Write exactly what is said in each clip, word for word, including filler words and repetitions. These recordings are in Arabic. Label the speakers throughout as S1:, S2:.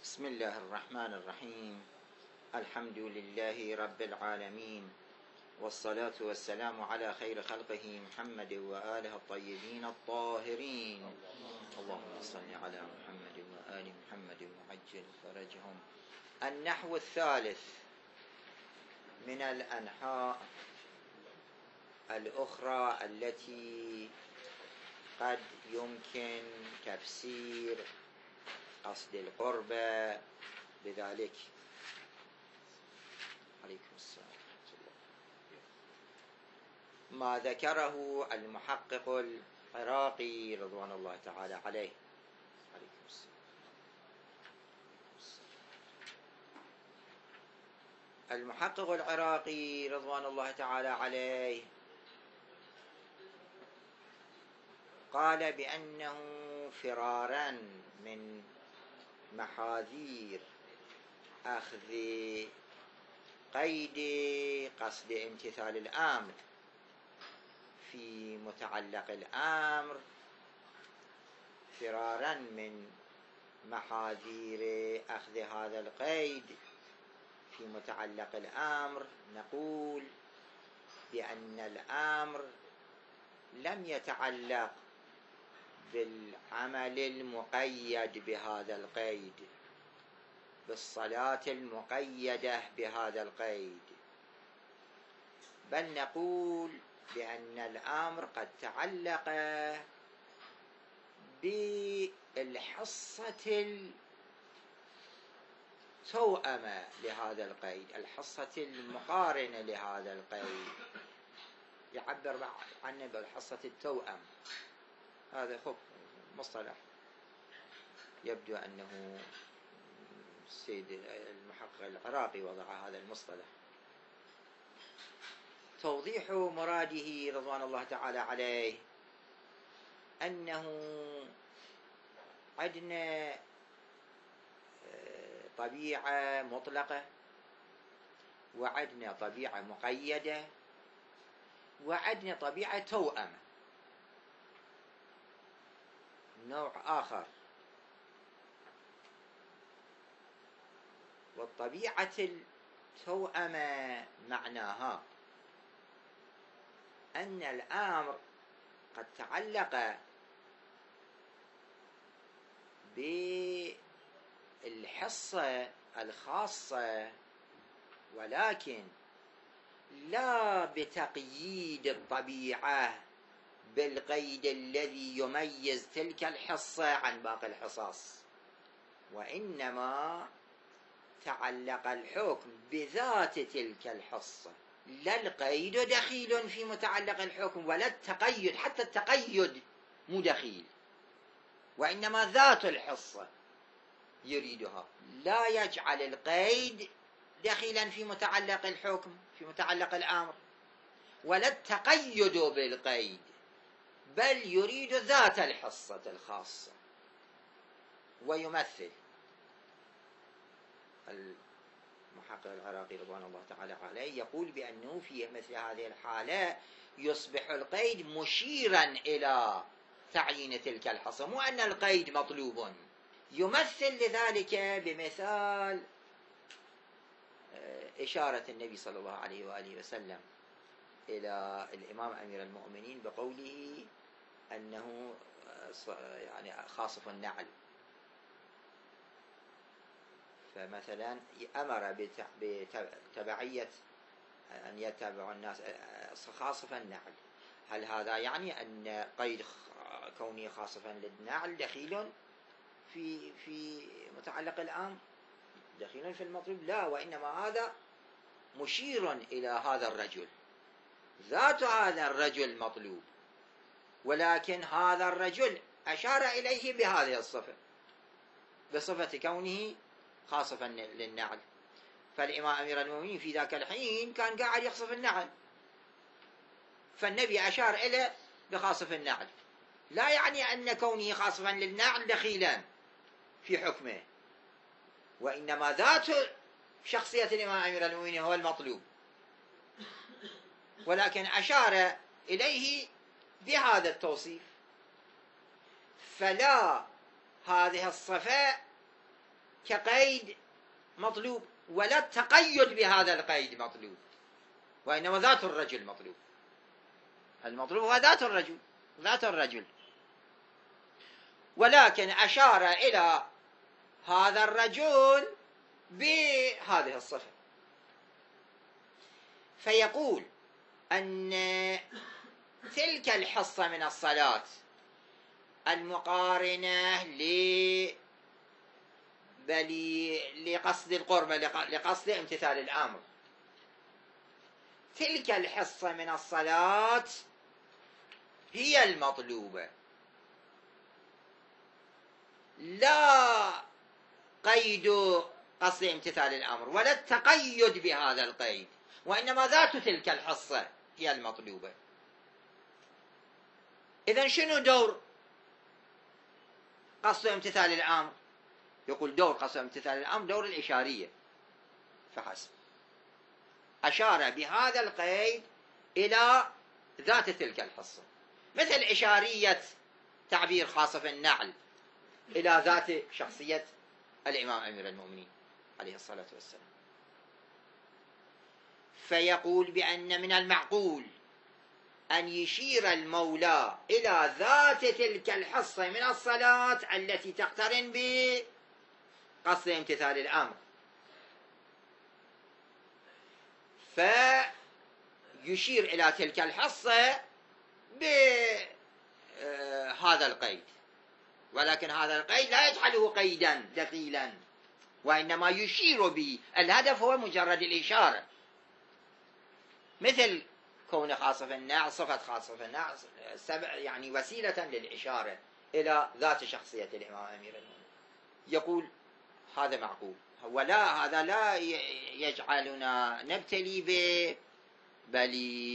S1: بسم الله الرحمن الرحيم. الحمد لله رب العالمين، والصلاة والسلام على خير خلقه محمد وآله الطيبين الطاهرين. اللهم صل على محمد وآل محمد وعجل فرجهم. النحو الثالث من الأنحاء الأخرى التي قد يمكن تفسير قصد القربة بذلك. عليكم السلام ورحمة الله. ما ذكره المحقق العراقي رضوان الله تعالى عليه. عليكم السلام. المحقق العراقي رضوان الله تعالى عليه قال بأنه فرارا من محاذير أخذ قيد قصد امتثال الأمر في متعلق الأمر، فرارا من محاذير أخذ هذا القيد في متعلق الأمر، نقول بأن الأمر لم يتعلق بالعمل المقيد بهذا القيد، بالصلاة المقيدة بهذا القيد، بل نقول بأن الأمر قد تعلق بالحصة التوأمة لهذا القيد، الحصة المقارنة لهذا القيد، يعبر عنه بالحصة التوأم. هذا خب مصطلح يبدو أنه السيد المحقق العراقي وضع هذا المصطلح. توضيح مراده رضوان الله تعالى عليه أنه عندنا طبيعة مطلقة، وعندنا طبيعة مقيدة، وعندنا طبيعة توأمة، نوع آخر. والطبيعة التوأمة معناها أن الأمر قد تعلق بالحصة الخاصة، ولكن لا بتقييد الطبيعة بالقيد الذي يميز تلك الحصة عن باقي الحصص، وإنما تعلق الحكم بذات تلك الحصة، لا القيد دخيل في متعلق الحكم ولا التقيد، حتى التقيد مو دخيل، وإنما ذات الحصة يريدها، لا يجعل القيد دخيلا في متعلق الحكم في متعلق الأمر، ولا التقيد بالقيد، بل يريد ذات الحصة الخاصة. ويمثل المحقق العراقي رضوان الله تعالى عليه يقول بأنه في مثل هذه الحالة يصبح القيد مشيرا إلى تعيين تلك الحصة، مو أن القيد مطلوب. يمثل لذلك بمثال إشارة النبي صلى الله عليه وآله وسلم إلى الإمام أمير المؤمنين بقوله أنه يعني خاصف النعل، فمثلا أمر بتبعية أن يتبع الناس خاصف النعل. هل هذا يعني أن قيد كونه خاصفا للنعل دخيل في في متعلق الأمر، دخيل في المطلوب؟ لا، وإنما هذا مشير إلى هذا الرجل، ذات هذا الرجل مطلوب، ولكن هذا الرجل أشار إليه بهذه الصفة، بصفة كونه خاصفا للنعل. فالإمام أمير المؤمنين في ذاك الحين كان قاعد يخصف النعل، فالنبي أشار إليه بخاصف النعل، لا يعني أن كونه خاصفا للنعل دخيلا في حكمه، وإنما ذات شخصية الإمام أمير المؤمنين هو المطلوب، ولكن أشار إليه بهذا التوصيف. فلا هذه الصفة كقيد مطلوب، ولا التقيد بهذا القيد مطلوب، وإنما ذات الرجل مطلوب. المطلوب هو ذات الرجل، ذات الرجل، ولكن أشار إلى هذا الرجل بهذه الصفة. فيقول أن تلك الحصة من الصلاة المقارنة ل بل لقصد القربة، لقصد امتثال الأمر، تلك الحصة من الصلاة هي المطلوبة، لا قيد قصد امتثال الأمر ولا التقيد بهذا القيد، وإنما ذات تلك الحصة هي المطلوبة. إذن شنو دور قصد امتثال الأمر؟ يقول دور قصد امتثال الأمر دور الإشارية فحسب، أشار بهذا القيد إلى ذات تلك الحصة، مثل إشارية تعبير خاصة في النعل إلى ذات شخصية الإمام أمير المؤمنين عليه الصلاة والسلام. فيقول بأن من المعقول أن يشير المولى إلى ذات تلك الحصة من الصلاة التي تقترن بقصد امتثال الأمر، فيشير إلى تلك الحصة بهذا القيد، ولكن هذا القيد لا يجعله قيدا دخيلا، وإنما يشير به. الهدف هو مجرد الإشارة، مثل كون خاصة في النعل، صفة خاصة في النعل سبع يعني وسيلة للإشارة إلى ذات شخصية الإمام أمير المؤمنين. يقول هذا معقول، ولا هذا لا يجعلنا نبتلي به، بل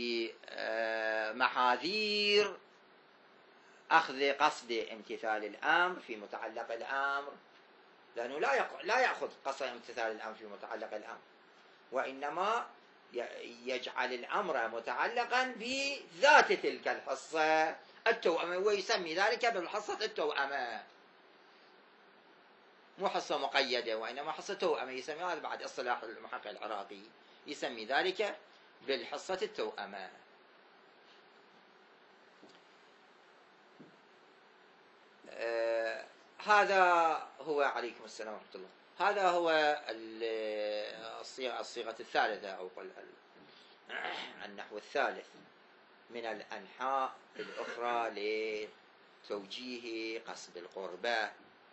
S1: محاذير أخذ قصد امتثال الأمر في متعلق الأمر، لأنه لا لا يأخذ قصد امتثال الأمر في متعلق الأمر، وإنما يجعل الأمر متعلقا بذات تلك الحصة التوأمة، ويسمي ذلك بالحصة التوأمة، مو حصة مقيدة وإنما حصة توأمة، يسمي هذا بعد اصطلاح المحقق العراقي، يسمي ذلك بالحصة التوأمة. آه هذا هو، عليكم السلام ورحمة الله، هذا هو الصيغة الثالثة أو النحو الثالث من الأنحاء الأخرى لتوجيه قصد القربة،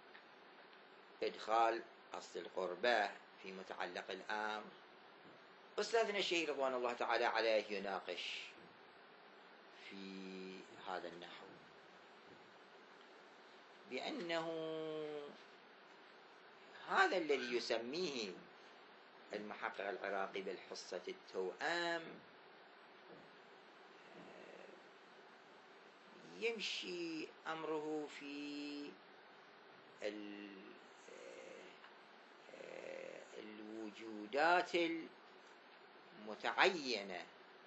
S1: إدخال قصد القربة في متعلق الأمر. أستاذنا الشيخ رضوان الله تعالى عليه يناقش في هذا النحو بأنه هذا الذي يسميه المحقق العراقي بالحصة التوأم يمشي أمره في الوجودات المتعينة،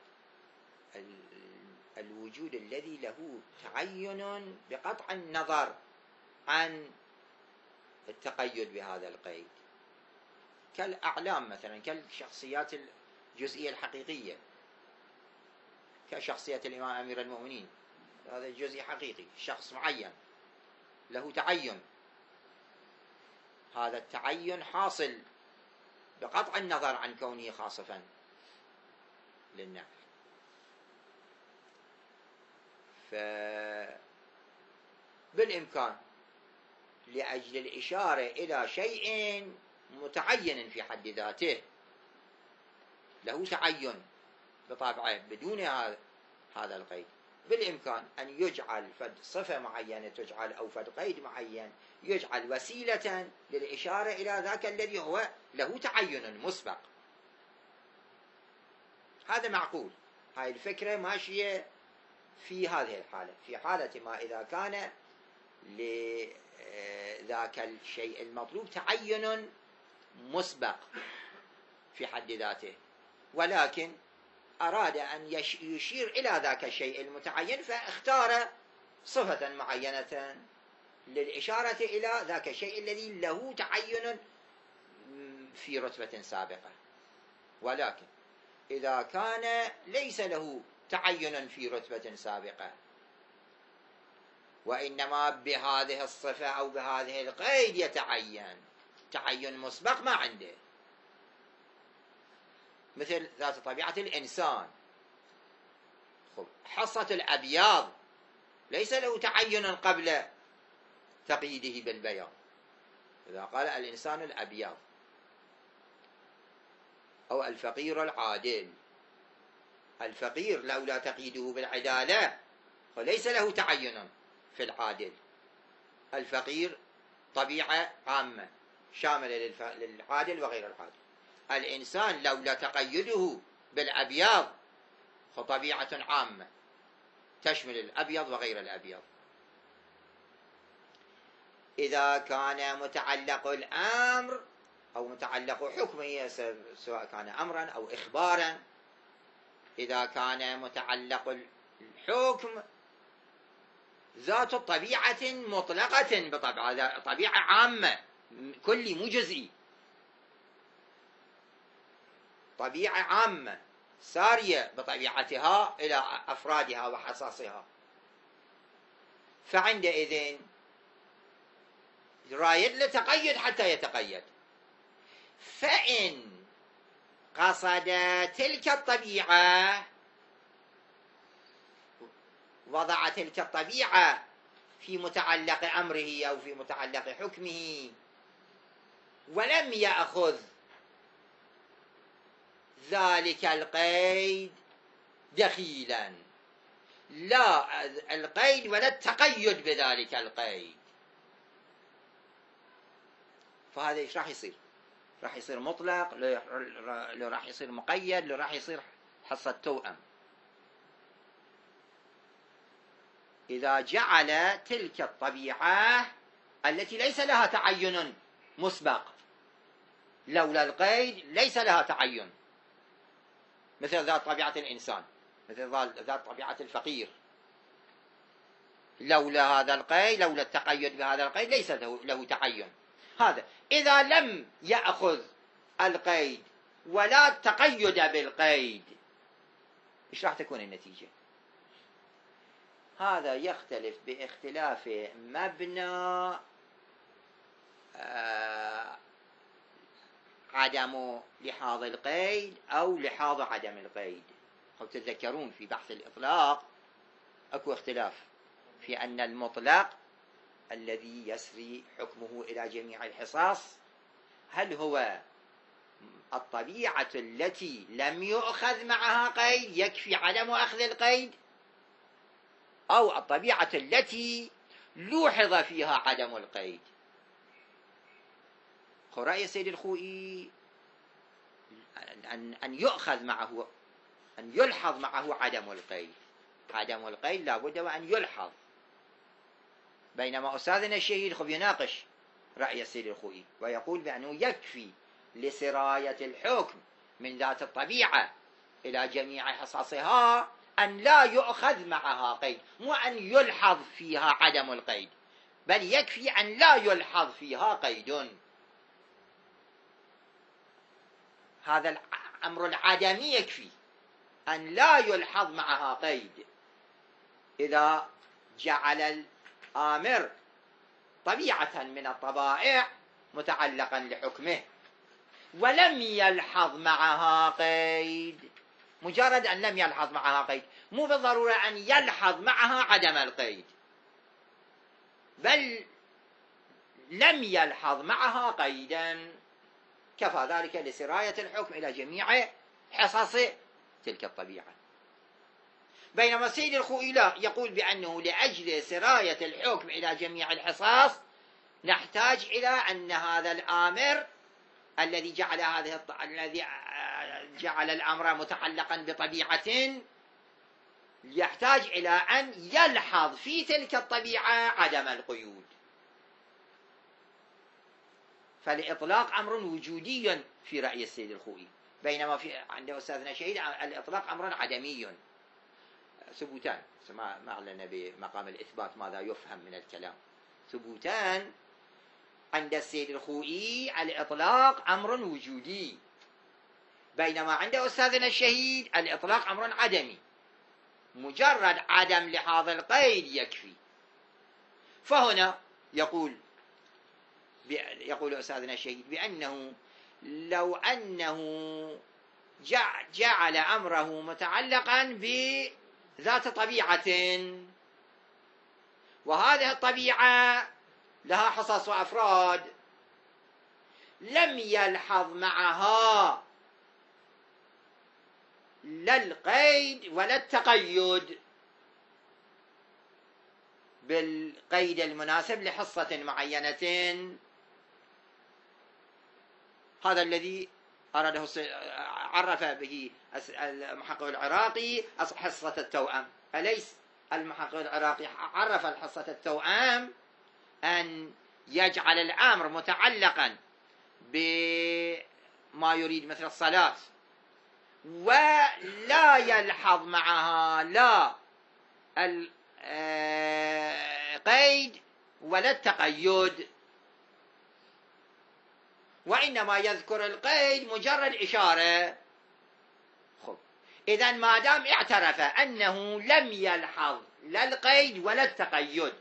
S1: الوجود الذي له تعين بقطع النظر عن التقيد بهذا القيد، كالأعلام مثلا، كالشخصيات الجزئية الحقيقية، كشخصية الإمام أمير المؤمنين، هذا جزء حقيقي، شخص معين له تعين، هذا التعين حاصل بقطع النظر عن كونه خاصفا للنفل. فبالإمكان لأجل الإشارة إلى شيء متعين في حد ذاته له تعين بطبعه بدون هذا القيد، بالإمكان أن يجعل فد صفة معينة تجعل أو فد قيد معين يجعل وسيلة للإشارة إلى ذاك الذي هو له تعين مسبق. هذا معقول، هاي الفكرة ماشية في هذه الحالة، في حالة ما إذا كان لذاك الشيء المطلوب تعين مسبق في حد ذاته، ولكن أراد أن يشير إلى ذاك الشيء المتعين فاختار صفة معينة للإشارة إلى ذاك الشيء الذي له تعين في رتبة سابقة، ولكن إذا كان ليس له تعين في رتبة سابقة وإنما بهذه الصفة أو بهذه القيد يتعين، تعين مسبق ما عنده، مثل ذات طبيعة الإنسان. خب حصة الأبياض ليس له تعين قبل تقييده بالبياض، إذا قال الإنسان الأبيض أو الفقير العادل، الفقير لولا تقييده بالعدالة فليس له تعين في العادل. الفقير طبيعة عامة شاملة للعادل وغير العادل. الإنسان لولا تقيده بالأبيض فطبيعة عامة تشمل الأبيض وغير الأبيض. إذا كان متعلق الأمر أو متعلق حكمه سواء كان أمرا أو إخبارا، إذا كان متعلق الحكم ذات طبيعة مطلقة بطبع، طبيعة عامة كلي مو جزئي، طبيعة عامة سارية بطبيعتها إلى أفرادها وحصصها، فعندئذ رايد لتقيد حتى يتقيد. فإن قصد تلك الطبيعة وضع تلك الطبيعة في متعلق أمره أو في متعلق حكمه ولم يأخذ ذلك القيد دخيلا، لا القيد ولا التقيد بذلك القيد، فهذا ايش راح يصير؟ راح يصير مطلق، لو راح يصير مقيد، لو راح يصير حصة توأم. إذا جعل تلك الطبيعة التي ليس لها تعين مسبق لولا القيد ليس لها تعين، مثل ذات طبيعة الإنسان، مثل ذات طبيعة الفقير، لولا هذا القيد، لولا التقيد بهذا القيد ليس له تعين. هذا إذا لم يأخذ القيد ولا تقيد بالقيد إيش راح تكون النتيجة؟ هذا يختلف باختلاف مبنى آه عدم لحاظ القيد أو لحاظ عدم القيد. أو تتذكرون في بحث الإطلاق أكو اختلاف في أن المطلق الذي يسري حكمه إلى جميع الحصص هل هو الطبيعة التي لم يؤخذ معها قيد يكفي عدم أخذ القيد، أو الطبيعة التي لوحظ فيها عدم القيد. رأي السيد الخوئي أن أن يؤخذ معه، أن يلحظ معه عدم القيد، عدم القيد لابد وأن يلحظ، بينما أستاذنا الشهيد خب يناقش رأي السيد الخوئي ويقول بأنه يكفي لسراية الحكم من ذات الطبيعة إلى جميع حصصها أن لا يؤخذ معها قيد، مو أن يلحظ فيها عدم القيد، بل يكفي أن لا يلحظ فيها قيد. هذا الأمر العدمي يكفي أن لا يلحظ معها قيد. إذا جعل الآمر طبيعة من الطبائع متعلقا لحكمه ولم يلحظ معها قيد، مجرد أن لم يلحظ معها قيد، مو بالضرورة أن يلحظ معها عدم القيد، بل لم يلحظ معها قيدا، كفى ذلك لسراية الحكم إلى جميع حصص تلك الطبيعة. بينما السيد الخوئي لا، يقول بأنه لأجل سراية الحكم إلى جميع الحصص نحتاج إلى أن هذا الآمر الذي جعل هذه الط... الذي جعل الأمر متعلقا بطبيعة يحتاج إلى أن يلحظ في تلك الطبيعة عدم القيود. فالإطلاق أمر وجودي في رأي السيد الخوئي، بينما في عند أستاذنا شهيد الإطلاق أمر عدمي. ثبوتان، ما أعلن بمقام الإثبات ماذا يفهم من الكلام. ثبوتان عند السيد الخوئي الإطلاق أمر وجودي، بينما عند أستاذنا الشهيد الإطلاق أمر عدمي، مجرد عدم لحاظ القيد يكفي. فهنا يقول يقول أستاذنا الشهيد بأنه لو أنه جعل أمره متعلقا بذات طبيعة، وهذه الطبيعة لها حصص وأفراد، لم يلحظ معها لا القيد ولا التقيد بالقيد المناسب لحصة معينة. هذا الذي أراده عرف به المحقق العراقي حصة التوأم. أليس المحقق العراقي عرف الحصة التوأم أن يجعل الأمر متعلقا بما يريد مثل الصلاة، ولا يلحظ معها لا القيد ولا التقيد، وإنما يذكر القيد مجرد إشارة. خب، إذن ما دام اعترف أنه لم يلحظ لا القيد ولا التقيد،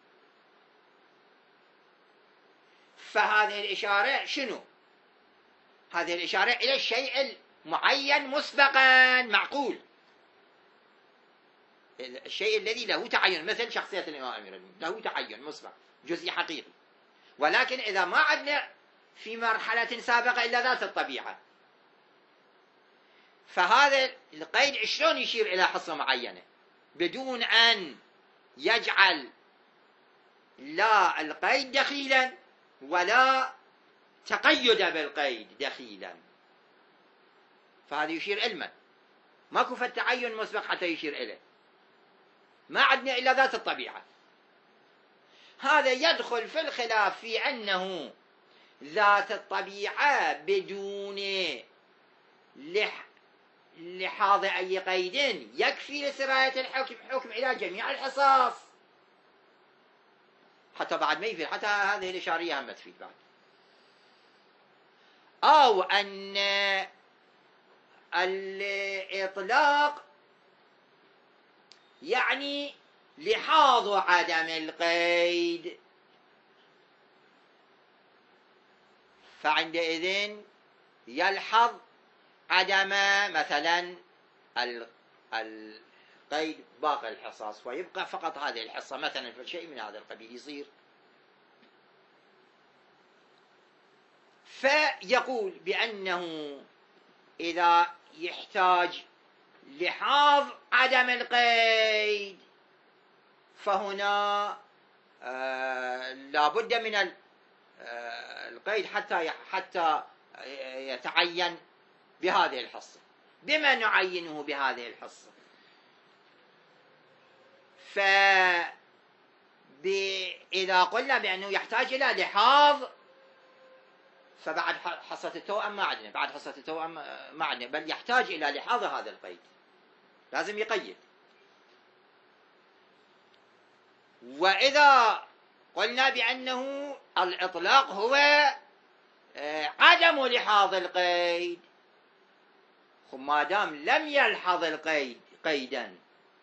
S1: فهذه الإشارة شنو؟ هذه الإشارة إلى الشيء المعين مسبقا معقول، الشيء الذي له تعين، مثل شخصية الإمام أمير المؤمنين له تعين مسبق جزئي حقيقي. ولكن إذا ما عندنا في مرحلة سابقة إلا ذات الطبيعة، فهذا القيد شلون يشير إلى حصة معينة بدون أن يجعل لا القيد دخيلا ولا تقيد بالقيد دخيلا؟ فهذا يشير علما، ماكو في التعين مسبق حتى يشير إليه، ما عندنا إلا ذات الطبيعة. هذا يدخل في الخلاف في أنه ذات الطبيعة بدون لحاظ أي قيد يكفي لسراية الحكم حكم إلى جميع الحصص، حتى بعد ما يفيد، حتى هذه الإشارية هم تفيد بعد. أو أن الإطلاق يعني لحاظ عدم القيد، فعندئذ يلحظ عدم مثلا القيد باقي الحصص، ويبقى فقط هذه الحصة مثلا، في شيء من هذا القبيل يصير. فيقول بأنه إذا يحتاج لحاظ عدم القيد، فهنا آه لابد من آه القيد حتى حتى يتعين بهذه الحصة. بما نعينه بهذه الحصة؟ فإذا قلنا بأنه يحتاج إلى لحاظ، فبعد حصة التوأم ما عندنا، بعد حصة التوأم ما عندنا، بل يحتاج إلى لحاظ هذا القيد، لازم يقيد. وإذا قلنا بأنه الإطلاق هو عدم لحاظ القيد، ما دام لم يلحظ القيد قيدا،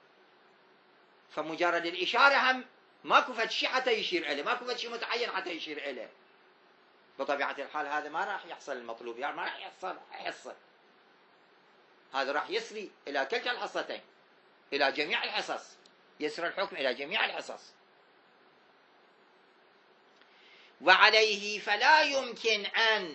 S1: فمجرد الإشارة هم ماكو فد شيء حتى يشير إليه، ماكو فد شيء متعين حتى يشير إليه. بطبيعة الحال هذا ما راح يحصل المطلوب، يعني ما راح يحصل حصة، هذا راح يسري إلى كلتا الحصتين، إلى جميع الحصص، يسري الحكم إلى جميع الحصص. وعليه فلا يمكن أن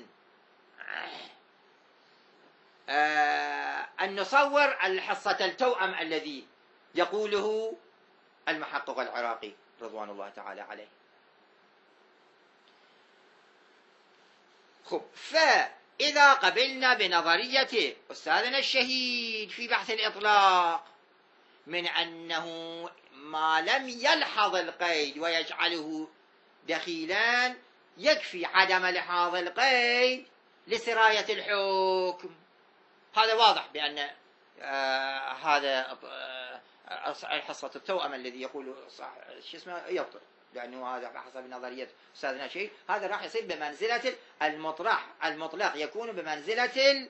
S1: آه أن نصور الحصة التوأم الذي يقوله المحقق العراقي رضوان الله تعالى عليه. خب، فإذا قبلنا بنظرية أستاذنا الشهيد في بحث الإطلاق من أنه ما لم يلحظ القيد ويجعله دخيلا يكفي عدم لحاظ القيد لسراية الحكم، هذا واضح بأن آه هذا آه حصة التوأم الذي يقول صح شو اسمه يبطل. لأنه هذا حسب نظرية أستاذنا شيء، هذا راح يصير بمنزلة المطلق، المطلق يكون بمنزلة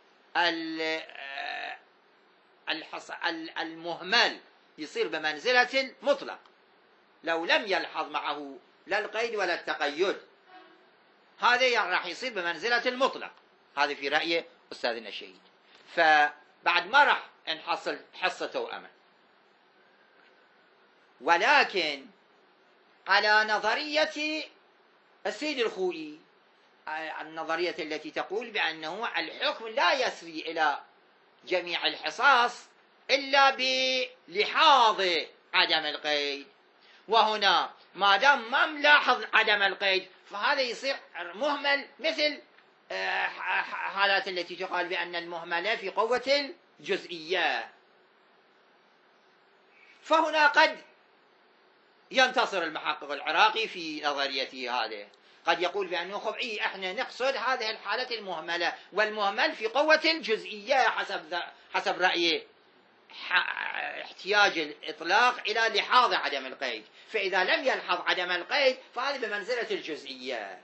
S1: المهمل، يصير بمنزلة المطلق لو لم يلحظ معه لا القيد ولا التقيد، هذا راح يصير بمنزلة المطلق. هذا في رأي أستاذنا الشهيد. فبعد ما راح نحصل حصة توأمة، ولكن على نظرية السيد الخوئي، النظرية التي تقول بأنه الحكم لا يسري إلى جميع الحصص إلا بلحاظ عدم القيد، وهنا ما دام ما ملاحظ عدم القيد فهذا يصير مهمل، مثل حالات التي تقال بأن المهملة في قوة الجزئية. فهنا قد ينتصر المحقق العراقي في نظريته هذه، قد يقول بأنه خب إيه إحنا نقصد هذه الحالة المهملة، والمهمل في قوة الجزئية حسب حسب رأيه احتياج الإطلاق إلى لحاظ عدم القيد، فإذا لم يلحظ عدم القيد فهذا بمنزلة الجزئية،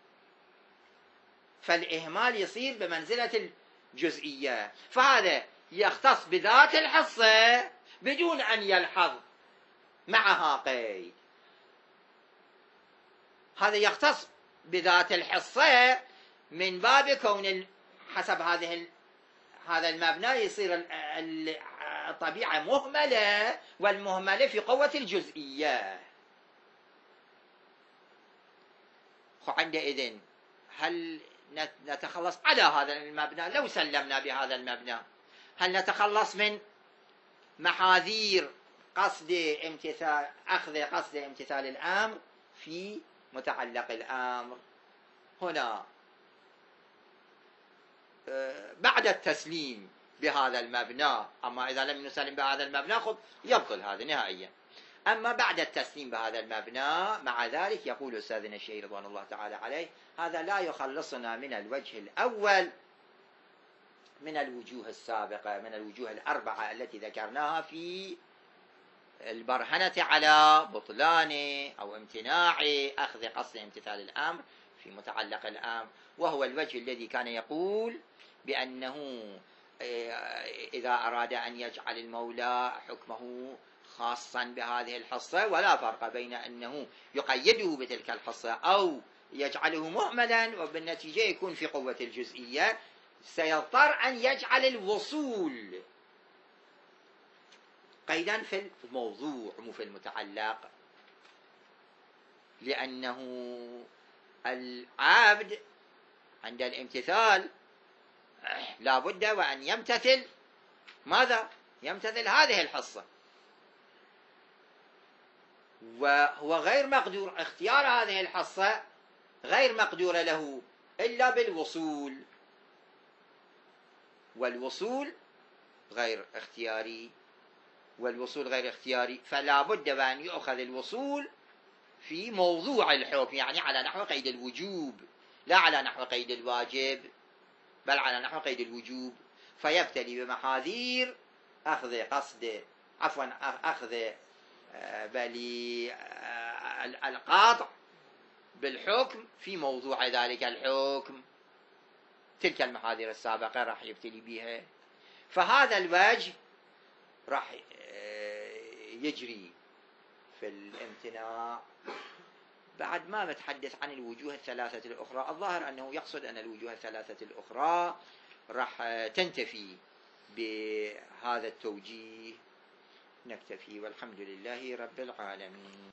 S1: فالإهمال يصير بمنزلة الجزئية، فهذا يختص بذات الحصة بدون أن يلحظ معها قيد. هذا يختص بذات الحصة من باب كون حسب هذه هذا المبنى يصير الطبيعة مهملة، والمهملة في قوة الجزئية. عندئذ هل نتخلص على هذا المبنى؟ لو سلمنا بهذا المبنى هل نتخلص من محاذير قصد امتثال أخذ قصد امتثال الأمر في متعلق الأمر؟ هنا بعد التسليم بهذا المبنى، أما إذا لم نسلم بهذا المبنى خب يبطل هذا نهائيا. أما بعد التسليم بهذا المبنى، مع ذلك يقول أستاذنا الشيخ رضوان الله تعالى عليه هذا لا يخلصنا من الوجه الأول من الوجوه السابقة، من الوجوه الأربعة التي ذكرناها في البرهنة على بطلان أو امتناع أخذ قصد امتثال الأمر في متعلق الأمر، وهو الوجه الذي كان يقول بأنه إذا أراد أن يجعل المولى حكمه خاصا بهذه الحصة ولا فرق بين أنه يقيده بتلك الحصة أو يجعله مهملا وبالنتيجة يكون في قوة الجزئية، سيضطر أن يجعل الوصول قيدا في الموضوع مو في المتعلق، لأنه العبد عند الامتثال لا بد وأن يمتثل ماذا؟ يمتثل هذه الحصة، وهو غير مقدور اختيار هذه الحصة، غير مقدور له إلا بالوصول، والوصول غير اختياري، والوصول غير اختياري، فلا بد وأن يؤخذ الوصول في موضوع الحكم، يعني على نحو قيد الوجوب لا على نحو قيد الواجب، بل على نحو قيد الوجوب، فيبتلي بمحاذير أخذ قصد عفوا أخذ بل القاطع بالحكم في موضوع ذلك الحكم، تلك المحاذير السابقة راح يبتلي بها. فهذا الوجه راح يجري في الامتناع. بعد ما نتحدث عن الوجوه الثلاثة الأخرى، الظاهر أنه يقصد أن الوجوه الثلاثة الأخرى راح تنتفي بهذا التوجيه. نكتفي والحمد لله رب العالمين.